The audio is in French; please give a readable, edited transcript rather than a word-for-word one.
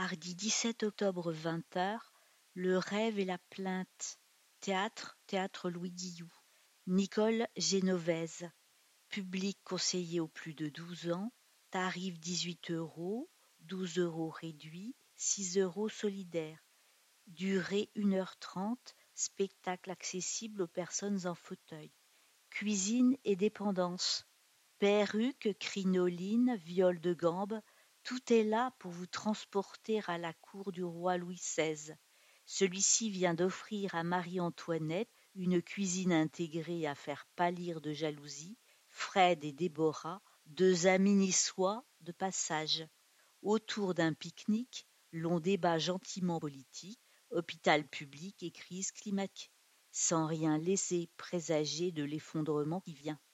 Mardi 17 octobre 20h, Le rêve et la plainte. Théâtre Louis Guillou. Nicole Génovese. Public conseillé aux plus de 12 ans. Tarif 18 €, 12 € réduit, 6 € solidaires. Durée 1h30. Spectacle accessible aux personnes en fauteuil. Cuisine et dépendance. Perruque, crinoline, viol de gambe, tout est là pour vous transporter à la cour du roi Louis XVI. Celui-ci vient d'offrir à Marie-Antoinette une cuisine intégrée à faire pâlir de jalousie Fred et Déborah, deux amis niçois de passage. Autour d'un pique-nique, l'on débat gentiment politique, hôpital public et crise climatique, sans rien laisser présager de l'effondrement qui vient.